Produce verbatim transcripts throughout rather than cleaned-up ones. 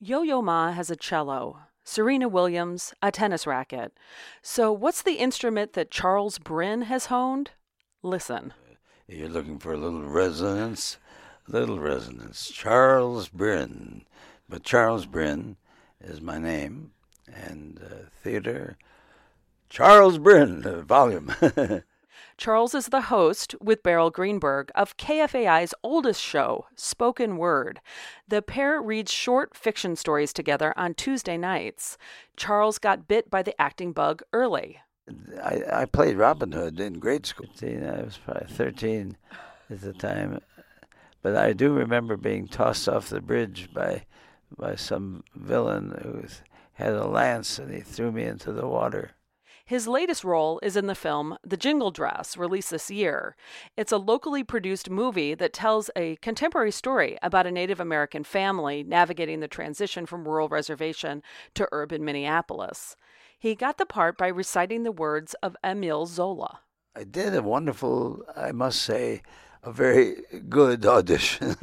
Yo-Yo Ma has a cello, Serena Williams a tennis racket. So what's the instrument that Charles Bryn has honed? Listen. You're looking for a little resonance? Little resonance. Charles Bryn. But Charles Bryn is my name. And uh, theater, Charles Bryn, uh, volume. Charles is the host, with Beryl Greenberg, of K F A I's oldest show, Spoken Word. The pair reads short fiction stories together on Tuesday nights. Charles got bit by the acting bug early. I, I played Robin Hood in grade school. I was probably thirteen at the time. But I do remember being tossed off the bridge by by some villain who had a lance, and he threw me into the water. His latest role is in the film The Jingle Dress, released this year. It's a locally produced movie that tells a contemporary story about a Native American family navigating the transition from rural reservation to urban Minneapolis. He got the part by reciting the words of Emile Zola. I did a wonderful, I must say, a very good audition.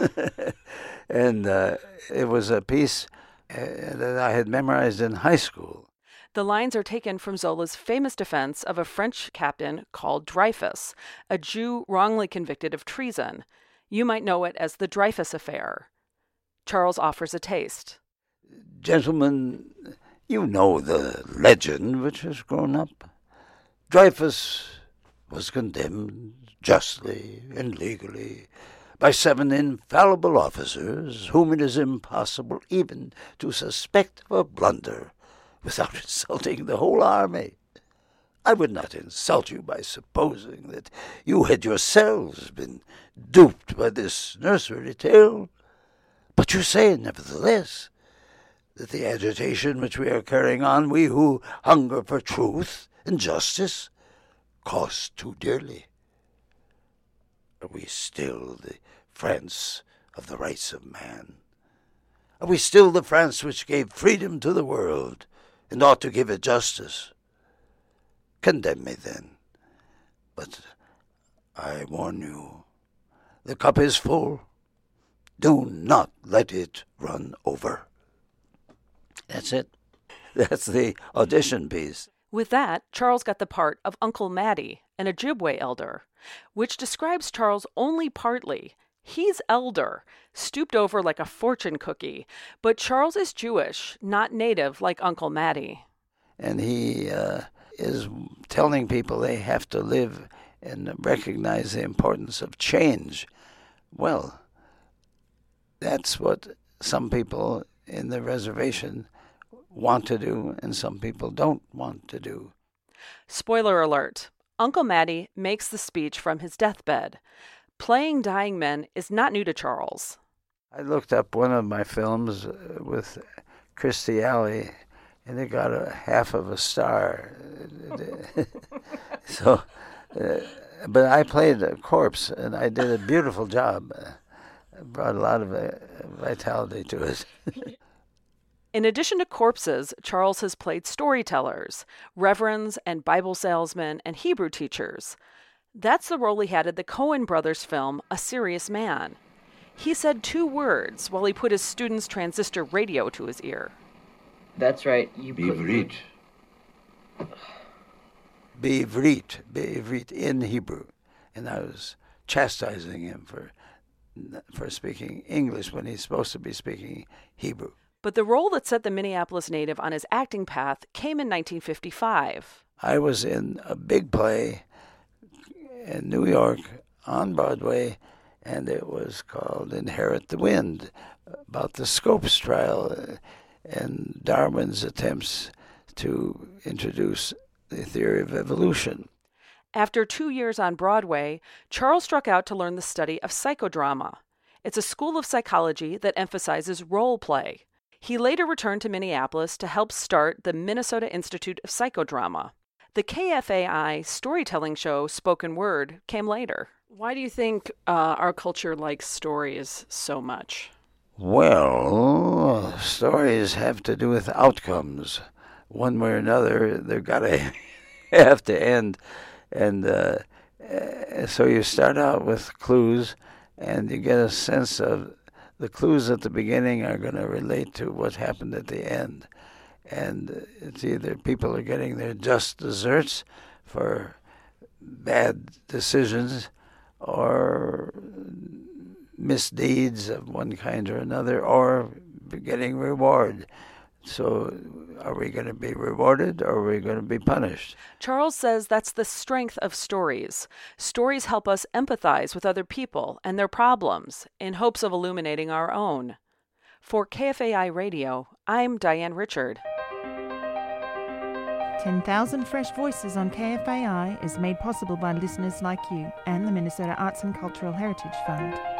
and uh, it was a piece uh, that I had memorized in high school. The lines are taken from Zola's famous defense of a French captain called Dreyfus, a Jew wrongly convicted of treason. You might know it as the Dreyfus Affair. Charles offers a taste. Gentlemen, you know the legend which has grown up. Dreyfus was condemned justly and legally by seven infallible officers whom it is impossible even to suspect of a blunder without insulting the whole army. I would not insult you by supposing that you had yourselves been duped by this nursery tale, but you say, nevertheless, that the agitation which we are carrying on, we who hunger for truth and justice, cost too dearly. Are we still the France of the rights of man? Are we still the France which gave freedom to the world and ought to give it justice? Condemn me then, but I warn you, the cup is full. Do not let it run over. That's it. That's the audition piece. With that, Charles got the part of Uncle Matty, an Ojibwe elder, which describes Charles only partly. He's elder, stooped over like a fortune cookie, but Charles is Jewish, not native like Uncle Matty. And he uh, is telling people they have to live and recognize the importance of change. Well, that's what some people in the reservation want to do and some people don't want to do. Spoiler alert, Uncle Matty makes the speech from his deathbed. Playing dying men is not new to Charles. I looked up one of my films with Kirstie Alley, and it got a half of a star. so, uh, but I played a corpse, and I did a beautiful job. I brought a lot of uh, vitality to it. In addition to corpses, Charles has played storytellers, reverends and Bible salesmen and Hebrew teachers. That's the role he had in the Coen brothers film, A Serious Man. He said two words while he put his student's transistor radio to his ear. That's right. You put... Bivrit. Bivrit. Bivrit in Hebrew. And I was chastising him for for speaking English when he's supposed to be speaking Hebrew. But the role that set the Minneapolis native on his acting path came in nineteen fifty-five. I was in a big play in New York on Broadway, and it was called Inherit the Wind, about the Scopes trial and Darwin's attempts to introduce the theory of evolution. After two years on Broadway, Charles struck out to learn the study of psychodrama. It's a school of psychology that emphasizes role play. He later returned to Minneapolis to help start the Minnesota Institute of Psychodrama. The K F A I storytelling show Spoken Word came later. Why do you think uh, our culture likes stories so much? Well, stories have to do with outcomes. One way or another, they've got to have to end. And uh, so you start out with clues, and you get a sense of the clues at the beginning are going to relate to what happened at the end. And it's either people are getting their just desserts for bad decisions or misdeeds of one kind or another, or getting reward. So are we going to be rewarded or are we going to be punished? Charles says that's the strength of stories. Stories help us empathize with other people and their problems in hopes of illuminating our own. For K F A I Radio, I'm Diane Richard. ten thousand Fresh Voices on K F A I is made possible by listeners like you and the Minnesota Arts and Cultural Heritage Fund.